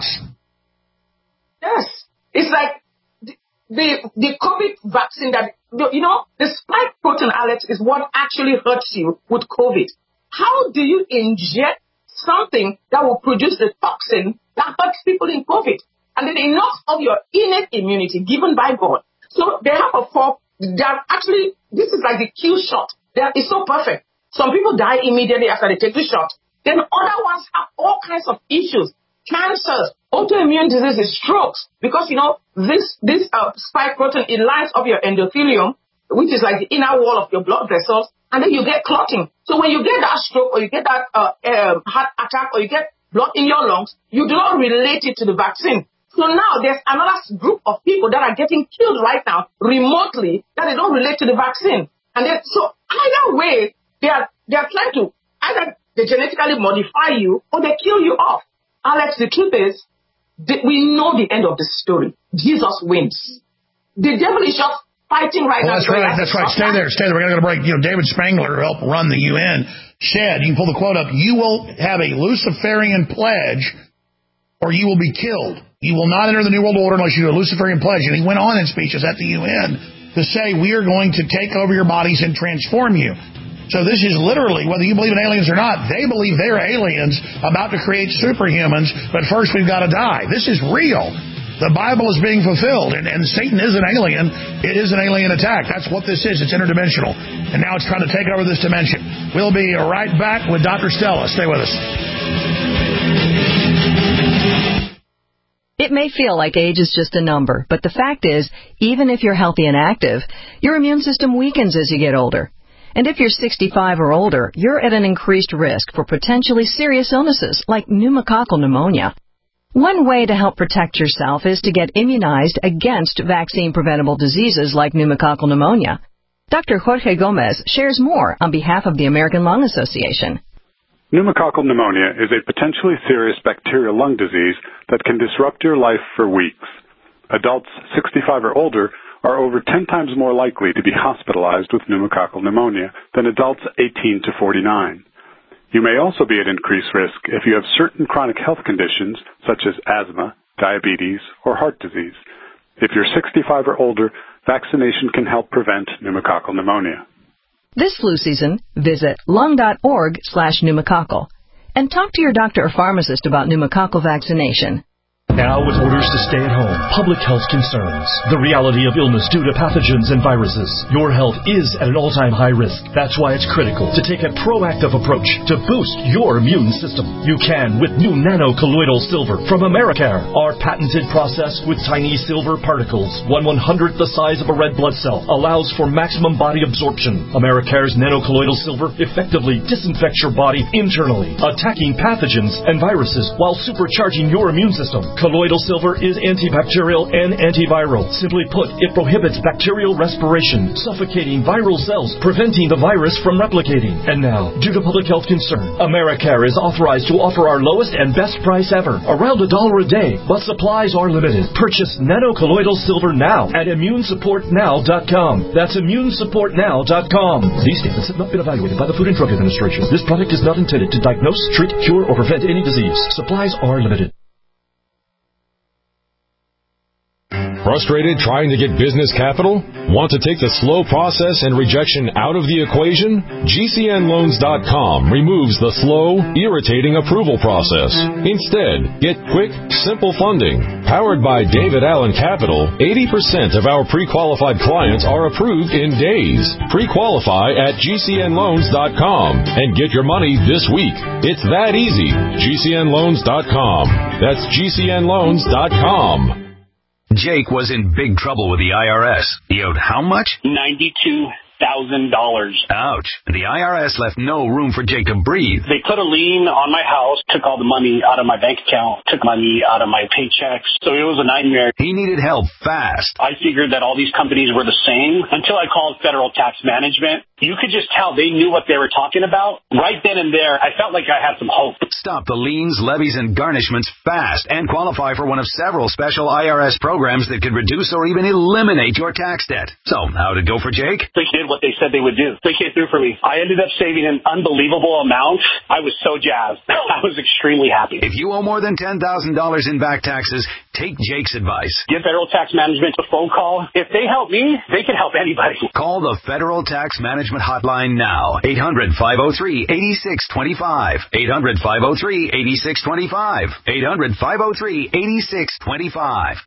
Yes. It's like the COVID vaccine that, the spike protein, Alex, is what actually hurts you with COVID. How do you inject something that will produce the toxin that hurts people in COVID? And then enough of your innate immunity given by God. So they have this is like the kill shot. It's so perfect. Some people die immediately after they take the shot. Then other ones have all kinds of issues. Cancers, autoimmune diseases, strokes, because this spike protein, it lines up your endothelium, which is like the inner wall of your blood vessels, and then you get clotting. So when you get that stroke or you get that heart attack or you get blood in your lungs, you do not relate it to the vaccine. So now there's another group of people that are getting killed right now remotely that they don't relate to the vaccine. And then, so either way, they are trying to either they genetically modify you or they kill you off. Alex, the truth is, we know the end of the story. Jesus wins. The devil is just fighting right now. That's right. That's right. Stay there. We're going to break. David Spangler, who helped run the UN, said, you can pull the quote up, you will have a Luciferian pledge or you will be killed. You will not enter the New World Order unless you do a Luciferian pledge. And he went on in speeches at the UN to say, we are going to take over your bodies and transform you. So this is literally, whether you believe in aliens or not, they believe they're aliens about to create superhumans, but first we've got to die. This is real. The Bible is being fulfilled, and Satan is an alien. It is an alien attack. That's what this is. It's interdimensional. And now it's trying to take over this dimension. We'll be right back with Dr. Stella. Stay with us. It may feel like age is just a number, but the fact is, even if you're healthy and active, your immune system weakens as you get older. And if you're 65 or older, you're at an increased risk for potentially serious illnesses like pneumococcal pneumonia. One way to help protect yourself is to get immunized against vaccine-preventable diseases like pneumococcal pneumonia. Dr. Jorge Gomez shares more on behalf of the American Lung Association. Pneumococcal pneumonia is a potentially serious bacterial lung disease that can disrupt your life for weeks. Adults 65 or older are over 10 times more likely to be hospitalized with pneumococcal pneumonia than adults 18 to 49. You may also be at increased risk if you have certain chronic health conditions such as asthma, diabetes, or heart disease. If you're 65 or older, vaccination can help prevent pneumococcal pneumonia. This flu season, visit lung.org/pneumococcal and talk to your doctor or pharmacist about pneumococcal vaccination. Now, with orders to stay at home, public health concerns, the reality of illness due to pathogens and viruses, your health is at an all-time high risk. That's why it's critical to take a proactive approach to boost your immune system. You can with new nano-colloidal silver from Americare. Our patented process with tiny silver particles, 1/100th the size of a red blood cell, allows for maximum body absorption. Americare's nano-colloidal silver effectively disinfects your body internally, attacking pathogens and viruses while supercharging your immune system. Colloidal silver is antibacterial and antiviral. Simply put, it prohibits bacterial respiration, suffocating viral cells, preventing the virus from replicating. And now, due to public health concern, Americare is authorized to offer our lowest and best price ever, around $1 a day, but supplies are limited. Purchase nano-colloidal silver now at immunesupportnow.com. That's immunesupportnow.com. These statements have not been evaluated by the Food and Drug Administration. This product is not intended to diagnose, treat, cure, or prevent any disease. Supplies are limited. Frustrated trying to get business capital? Want to take the slow process and rejection out of the equation? GCNloans.com removes the slow, irritating approval process. Instead, get quick, simple funding. Powered by David Allen Capital, 80% of our pre-qualified clients are approved in days. Pre-qualify at GCNloans.com and get your money this week. It's that easy. GCNloans.com. That's GCNloans.com. Jake was in big trouble with the IRS. He owed how much? $92,000. Ouch. The IRS left no room for Jake to breathe. They put a lien on my house, took all the money out of my bank account, took money out of my paychecks. So it was a nightmare. He needed help fast. I figured that all these companies were the same until I called Federal Tax Management. You could just tell they knew what they were talking about. Right then and there, I felt like I had some hope. Stop the liens, levies, and garnishments fast and qualify for one of several special IRS programs that could reduce or even eliminate your tax debt. So, how'd it go for Jake? They did what they said they would do. They came through for me. I ended up saving an unbelievable amount. I was so jazzed. I was extremely happy. If you owe more than $10,000 in back taxes, take Jake's advice. Give Federal Tax Management a phone call. If they help me, they can help anybody. Call the Federal Tax Management hotline now. 800-503-8625. 800-503-8625. 800-503-8625.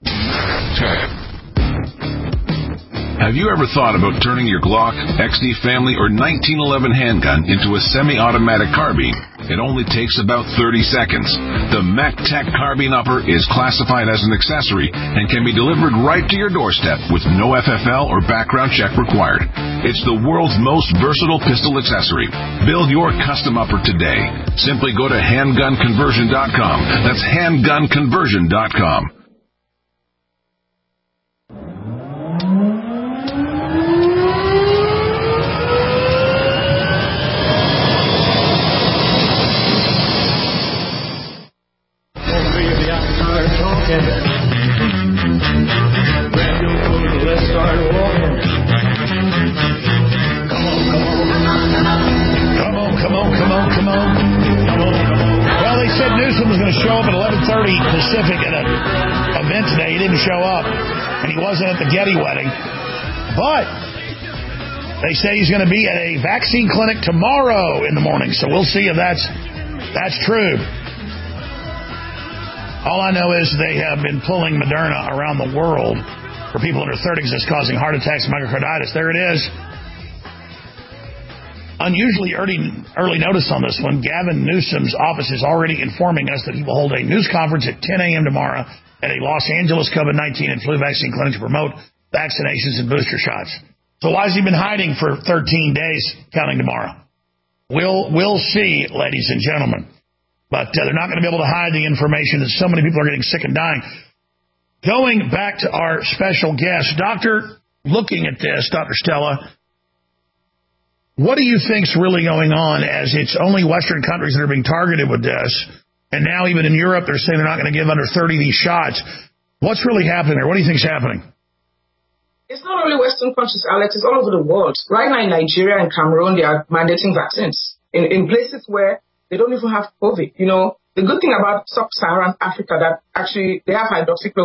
Have you ever thought about turning your Glock, XD Family, or 1911 handgun into a semi-automatic carbine? It only takes about 30 seconds. The MacTech Carbine Upper is classified as an accessory and can be delivered right to your doorstep with no FFL or background check required. It's the world's most versatile pistol accessory. Build your custom upper today. Simply go to handgunconversion.com. That's handgunconversion.com. Well, they said Newsom was going to show up at 11:30 Pacific at an event today. He didn't show up, and he wasn't at the Getty wedding. But they say he's going to be at a vaccine clinic tomorrow in the morning, so we'll see if that's true. All I know is they have been pulling Moderna around the world for people under 30 because it's causing heart attacks and myocarditis. There it is. Unusually early notice on this one. Gavin Newsom's office is already informing us that he will hold a news conference at 10 a.m. tomorrow at a Los Angeles COVID-19 and flu vaccine clinic to promote vaccinations and booster shots. So why has he been hiding for 13 days, counting tomorrow? We'll see, ladies and gentlemen. But they're not going to be able to hide the information that so many people are getting sick and dying. Going back to our special guest, Doctor, looking at this, Dr. Stella, what do you think's really going on, as it's only Western countries that are being targeted with this, and now even in Europe they're saying they're not going to give under 30 these shots? What's really happening there? What do you think's happening? It's not only Western countries, Alex, it's all over the world. Right now in Nigeria and Cameroon, they are mandating vaccines in places where they don't even have COVID. You know, the good thing about sub-Saharan Africa that actually they have hydroxychloroquine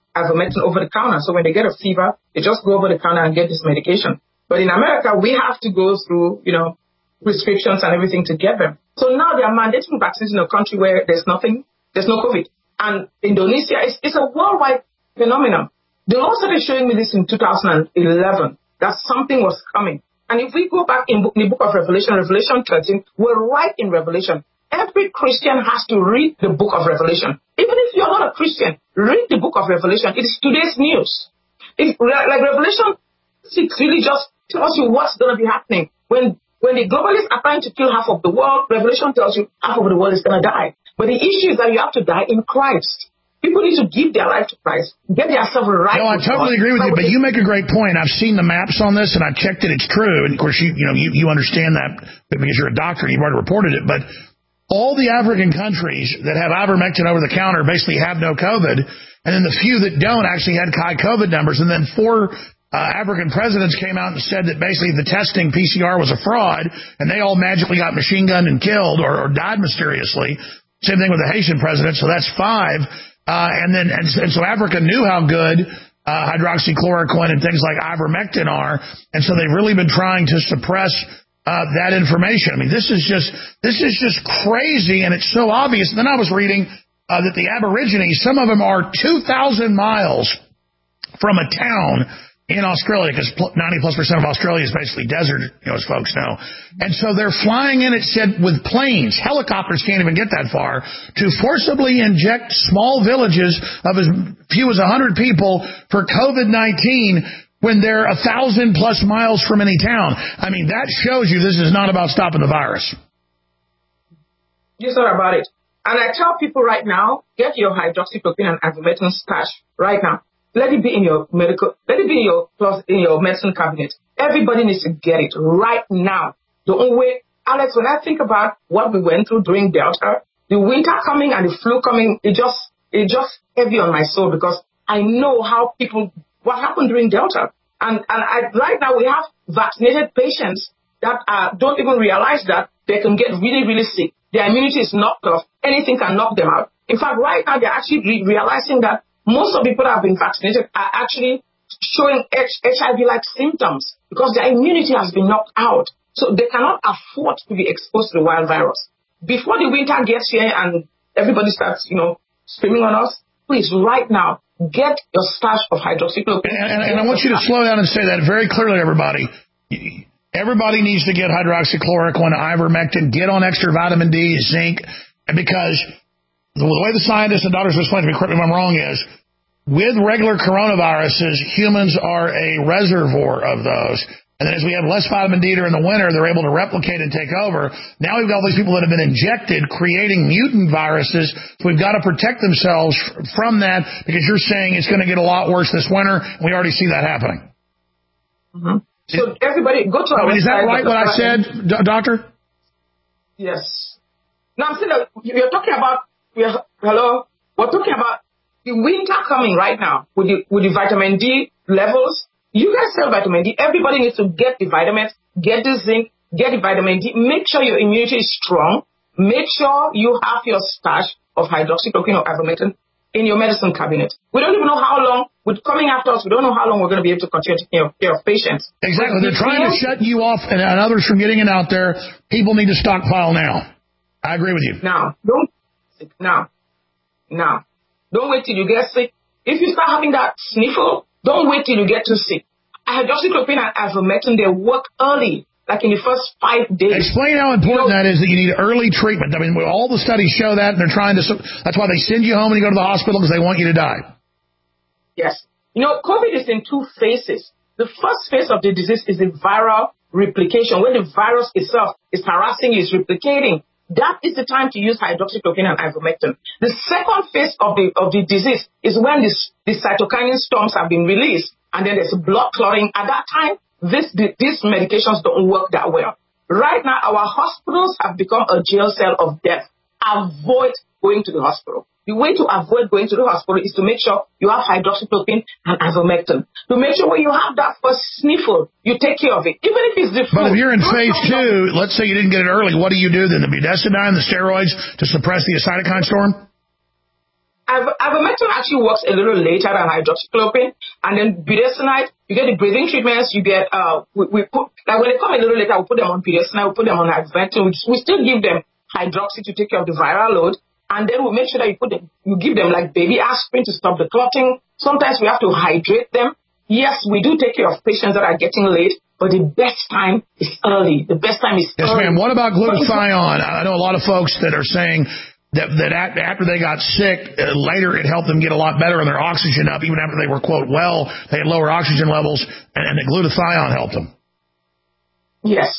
ivermectin over the counter. So when they get a fever, they just go over the counter and get this medication. But in America, we have to go through, prescriptions and everything to get them. So now they are mandating vaccines in a country where there's no COVID. And Indonesia, it's a worldwide phenomenon. The Lord started showing me this in 2011, that something was coming. And if we go back in the book of Revelation, Revelation 13, we're right in Revelation. Every Christian has to read the book of Revelation. Even if you're not a Christian, read the book of Revelation. It is today's news. Like Revelation 6 really just tells you what's going to be happening. When the globalists are trying to kill half of the world, Revelation tells you half of the world is going to die. But the issue is that you have to die in Christ. People need to give their life to Christ, get themselves right. No, I totally agree with you, but you make a great point. I've seen the maps on this, and I checked it. It's true. And, of course, you understand that because you're a doctor and you've already reported it. But all the African countries that have ivermectin over the counter basically have no COVID, and then the few that don't actually had high COVID numbers. And then 4 African presidents came out and said that basically the testing PCR was a fraud, and they all magically got machine gunned and killed or died mysteriously. Same thing with the Haitian president, so that's 5. And so Africa knew how good hydroxychloroquine and things like ivermectin are, and so they've really been trying to suppress that information. I mean, this is just crazy, and it's so obvious. And then I was reading that the Aborigines, some of them are 2,000 miles from a town in Australia, because 90+% of Australia is basically desert, as folks know. And so they're flying in, it said, with planes. Helicopters can't even get that far, to forcibly inject small villages of as few as 100 people for COVID-19 when they're 1,000+ miles from any town. I mean, that shows you this is not about stopping the virus. It's not about it. And I tell people right now, get your hydroxychloroquine and ivermectin stash right now. Let it be in your in your medicine cabinet. Everybody needs to get it right now. The only way, Alex, when I think about what we went through during Delta, the winter coming and the flu coming, it just heavy on my soul, because I know what happened during Delta. And right now we have vaccinated patients that don't even realize that they can get really, really sick. Their immunity is knocked off. Anything can knock them out. In fact, right now they're actually realizing that most of the people that have been vaccinated are actually showing HIV-like symptoms because their immunity has been knocked out. So they cannot afford to be exposed to the wild virus. Before the winter gets here and everybody starts, screaming on us, please, right now, get your stash of hydroxychloroquine. And I want you to slow down and say that very clearly, everybody. Everybody needs to get hydroxychloroquine, ivermectin, get on extra vitamin D, zinc, because the way the scientists and doctors explain to me, correct me if I'm wrong, is with regular coronaviruses, humans are a reservoir of those. And then as we have less vitamin D during the winter, they're able to replicate and take over. Now we've got all these people that have been injected, creating mutant viruses. So we've got to protect themselves from that, because you're saying it's going to get a lot worse this winter. And we already see that happening. Mm-hmm. So everybody, go to our website. Is that right what I said, Doctor? Yes. Now I'm saying that you're talking about, hello? We're talking about the winter coming right now with the vitamin D levels. You guys sell vitamin D. Everybody needs to get the vitamins, get the zinc, get the vitamin D. Make sure your immunity is strong. Make sure you have your stash of hydroxychloroquine or ivermectin in your medicine cabinet. We don't even know how long, with coming after us, we don't know how long we're going to be able to continue taking care of patients. Exactly. They're trying to shut you off and others from getting it out there. People need to stockpile now. I agree with you. Now. Don't wait till you get sick. If you start having that sniffle, don't wait till you get too sick. Hydroxychloroquine and ivermectin, they work early, like in the first 5 days. Explain how important that is, that you need early treatment. I mean, all the studies show that, and they're trying to. That's why they send you home when you go to the hospital, because they want you to die. Yes. COVID is in 2 phases. The first phase of the disease is the viral replication, when the virus itself is harassing you, is replicating. That is the time to use hydroxychloroquine and ivermectin. The second phase of the disease is when the cytokine storms have been released, and then there's blood clotting. At that time, these medications don't work that well. Right now, our hospitals have become a jail cell of death. Avoid going to the hospital. The way to avoid going to the hospital is to make sure you have hydroxychloroquine and ivermectin. To make sure when you have that first sniffle, you take care of it. Even if it's the flu. But if you're in phase 2, let's say you didn't get it early, what do you do then? The budesonide and the steroids to suppress the cytokine storm? Ivermectin actually works a little later than hydroxychloroquine, and then budesonide, you get the breathing treatments, you get, we put, like when they come a little later, we put them on budesonide, we put them on ivermectin, we still give them hydroxy to take care of the viral load, and then we make sure that you give them like baby aspirin to stop the clotting. Sometimes we have to hydrate them. Yes, we do take care of patients that are getting late, but the best time is early. The best time is early. Yes, ma'am. What about glutathione? I know a lot of folks that are saying that after they got sick, later it helped them get a lot better and their oxygen up. Even after they were, quote, well, they had lower oxygen levels, and the glutathione helped them. Yes.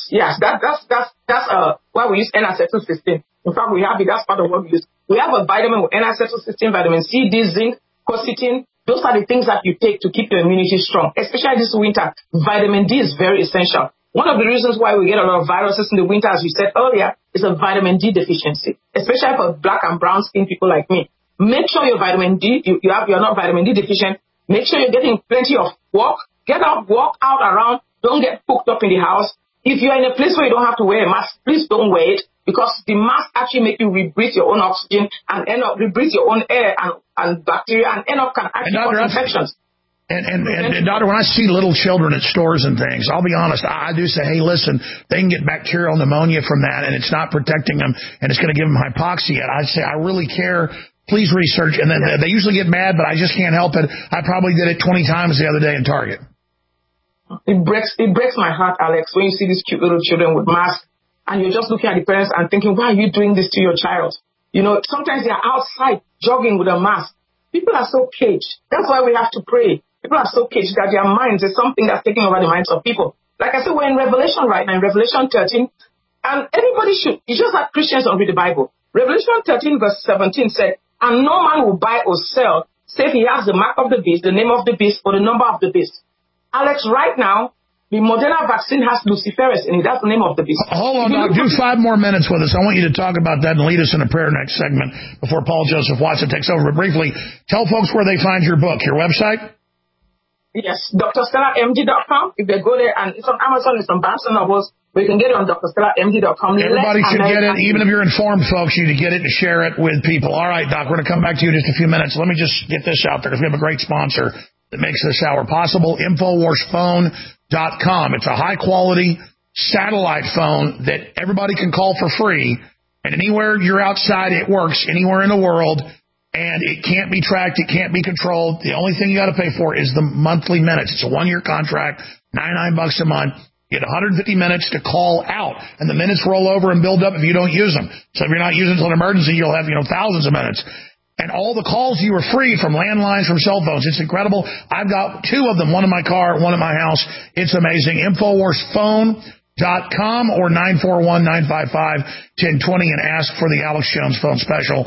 That's why we use N-acetylcysteine. In fact, we have it. That's part of what we use. We have a vitamin with N-acetylcysteine, vitamin C, D, zinc, quercetin. Those are the things that you take to keep your immunity strong, especially this winter. Vitamin D is very essential. One of the reasons why we get a lot of viruses in the winter, as you said earlier, is a vitamin D deficiency, especially for black and brown skin people like me. Make sure your vitamin D, you're not vitamin D deficient. Make sure you're getting plenty of walk. Get out, walk out around. Don't get cooped up in the house. If you're in a place where you don't have to wear a mask, please don't wear it, because the mask actually make you rebreathe your own oxygen and end up rebreathe your own air and bacteria and end up actually cause infections. And doctor, when I see little children at stores and things, I'll be honest, I do say, hey, listen, they can get bacterial pneumonia from that, and it's not protecting them, and it's going to give them hypoxia. And I say, I really care. Please research. And then they usually get mad, but I just can't help it. I probably did it 20 times the other day in Target. It breaks my heart, Alex, when you see these cute little children with masks, and you're just looking at the parents and thinking, why are you doing this to your child? You know, sometimes they're outside jogging with a mask. People are so caged. That's why we have to pray. People are so caged that their minds is something that's taking over the minds of people. Like I said, we're in Revelation right now, in Revelation 13, and anybody should. It's just that Christians don't read the Bible. Revelation 13 verse 17 said, and no man will buy or sell, save he has the mark of the beast, the name of the beast, or the number of the beast. Alex, right now, the Moderna vaccine has luciferase in it. That's the name of the beast. Hold on, Doc. Do 5 more minutes with us. I want you to talk about that and lead us in a prayer next segment before Paul Joseph Watson takes over. But briefly, tell folks where they find your book, your website. Yes, drstellamd.com. If they go there, and it's on Amazon, it's on Barnes & Nobles, but you can get it on drstellamd.com. Everybody should get it. Even if you're informed folks, you need to get it and share it with people. All right, Doc, we're going to come back to you in just a few minutes. Let me just get this out there because we have a great sponsor that makes this hour possible, InfoWarsPhone.com. It's a high-quality satellite phone that everybody can call for free, and anywhere you're outside, it works, anywhere in the world, and it can't be tracked, it can't be controlled. The only thing you got to pay for is the monthly minutes. It's a 1-year contract, $99 a month. You get 150 minutes to call out, and the minutes roll over and build up if you don't use them. So if you're not using it until an emergency, you'll have, thousands of minutes. And all the calls you are free from landlines, from cell phones. It's incredible. I've got 2 of them, one in my car, one in my house. It's amazing. InfoWarsPhone.com or 941-955-1020 and ask for the Alex Jones phone special,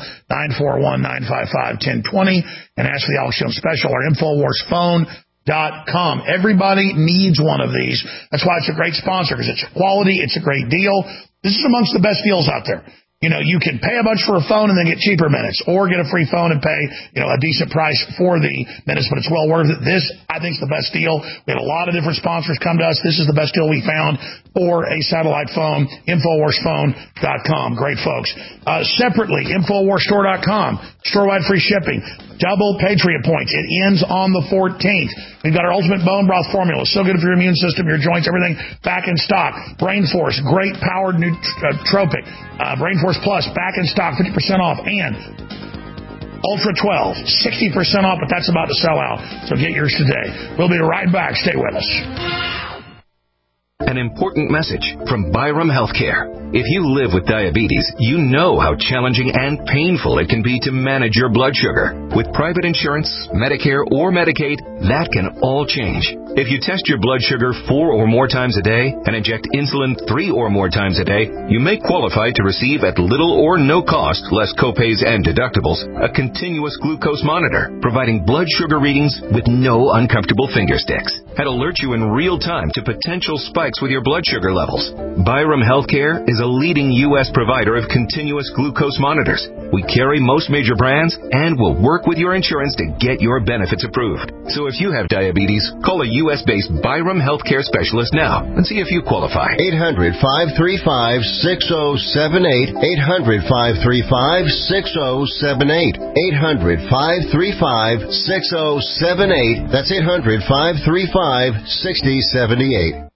941-955-1020, and ask for the Alex Jones special or InfoWarsPhone.com. Everybody needs one of these. That's why it's a great sponsor, because it's quality, it's a great deal. This is amongst the best deals out there. You can pay a bunch for a phone and then get cheaper minutes, or get a free phone and pay, a decent price for the minutes, but it's well worth it. This, I think, is the best deal. We had a lot of different sponsors come to us. This is the best deal we found for a satellite phone, InfoWarsPhone.com. Great folks. Separately, InfoWarsStore.com. Store-wide free shipping. Double Patriot points. It ends on the 14th. We've got our ultimate bone broth formula. So good for your immune system, your joints, everything back in stock. Brain Force, great powered nootropic. Brain Force Plus, back in stock, 50% off. And Ultra 12, 60% off, but that's about to sell out. So get yours today. We'll be right back. Stay with us. An important message from Byram Healthcare. If you live with diabetes, you know how challenging and painful it can be to manage your blood sugar. With private insurance, Medicare, or Medicaid, that can all change. If you test your blood sugar 4 or more times a day and inject insulin 3 or more times a day, you may qualify to receive at little or no cost, less copays and deductibles, a continuous glucose monitor, providing blood sugar readings with no uncomfortable finger sticks, and alert you in real time to potential spikes with your blood sugar levels. Byram Healthcare is a leading U.S. provider of continuous glucose monitors. We carry most major brands and will work with your insurance to get your benefits approved. So if you have diabetes, call a U.S.-based Byram Healthcare specialist now and see if you qualify. 800-535-6078. 800-535-6078. 800-535-6078. That's 800-535-6078.